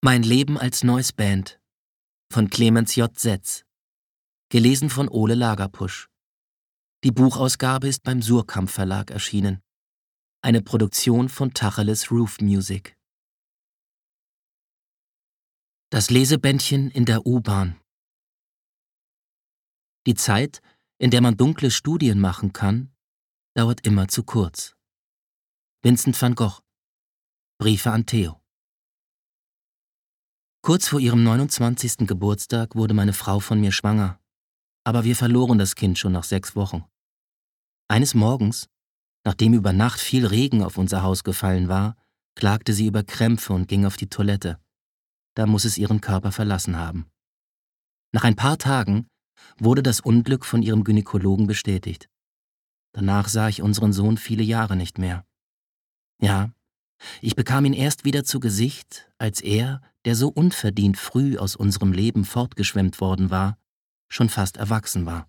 Mein Leben als Noise Band von Clemens J. Setz. Gelesen von Ole Lagerpusch. Die Buchausgabe ist beim Suhrkamp Verlag erschienen. Eine Produktion von Tacheles Roof Music. Das Lesebändchen in der U-Bahn. Die Zeit, in der man dunkle Studien machen kann, dauert immer zu kurz. Vincent van Gogh. Briefe an Theo. Kurz vor ihrem 29. Geburtstag wurde meine Frau von mir schwanger, aber wir verloren das Kind schon nach 6 Wochen. Eines Morgens, nachdem über Nacht viel Regen auf unser Haus gefallen war, klagte sie über Krämpfe und ging auf die Toilette. Da muss es ihren Körper verlassen haben. Nach ein paar Tagen wurde das Unglück von ihrem Gynäkologen bestätigt. Danach sah ich unseren Sohn viele Jahre nicht mehr. Ja, ich bekam ihn erst wieder zu Gesicht, als er, der so unverdient früh aus unserem Leben fortgeschwemmt worden war, schon fast erwachsen war.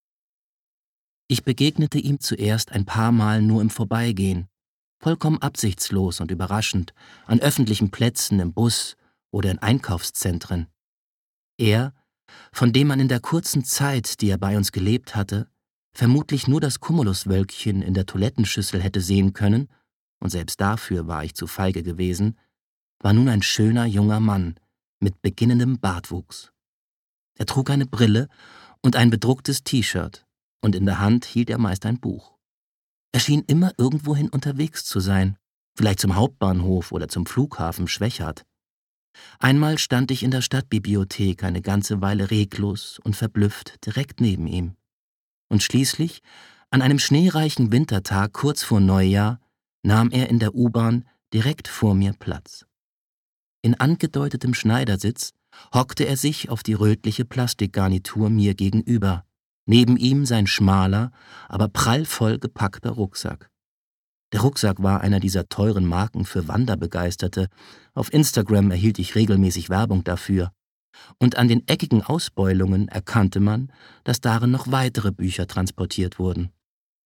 Ich begegnete ihm zuerst ein paar Mal nur im Vorbeigehen, vollkommen absichtslos und überraschend, an öffentlichen Plätzen, im Bus oder in Einkaufszentren. Er, von dem man in der kurzen Zeit, die er bei uns gelebt hatte, vermutlich nur das Cumuluswölkchen in der Toilettenschüssel hätte sehen können, und selbst dafür war ich zu feige gewesen, war nun ein schöner junger Mann mit beginnendem Bartwuchs. Er trug eine Brille und ein bedrucktes T-Shirt, und in der Hand hielt er meist ein Buch. Er schien immer irgendwohin unterwegs zu sein, vielleicht zum Hauptbahnhof oder zum Flughafen Schwechat. Einmal stand ich in der Stadtbibliothek eine ganze Weile reglos und verblüfft direkt neben ihm. Und schließlich, an einem schneereichen Wintertag kurz vor Neujahr, nahm er in der U-Bahn direkt vor mir Platz. In angedeutetem Schneidersitz hockte er sich auf die rötliche Plastikgarnitur mir gegenüber, neben ihm sein schmaler, aber prallvoll gepackter Rucksack. Der Rucksack war einer dieser teuren Marken für Wanderbegeisterte. Auf Instagram erhielt ich regelmäßig Werbung dafür. Und an den eckigen Ausbeulungen erkannte man, dass darin noch weitere Bücher transportiert wurden.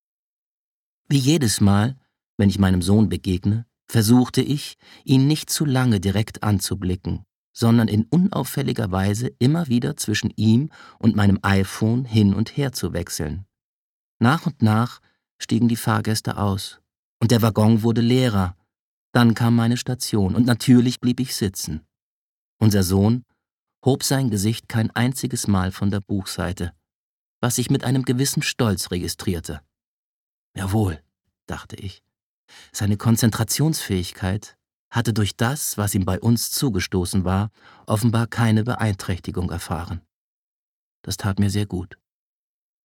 Wie jedes Mal, wenn ich meinem Sohn begegne, versuchte ich, ihn nicht zu lange direkt anzublicken, sondern in unauffälliger Weise immer wieder zwischen ihm und meinem iPhone hin und her zu wechseln. Nach und nach stiegen die Fahrgäste aus, und der Waggon wurde leerer. Dann kam meine Station, und natürlich blieb ich sitzen. Unser Sohn hob sein Gesicht kein einziges Mal von der Buchseite, was ich mit einem gewissen Stolz registrierte. Jawohl, dachte ich. Seine Konzentrationsfähigkeit hatte durch das, was ihm bei uns zugestoßen war, offenbar keine Beeinträchtigung erfahren. Das tat mir sehr gut.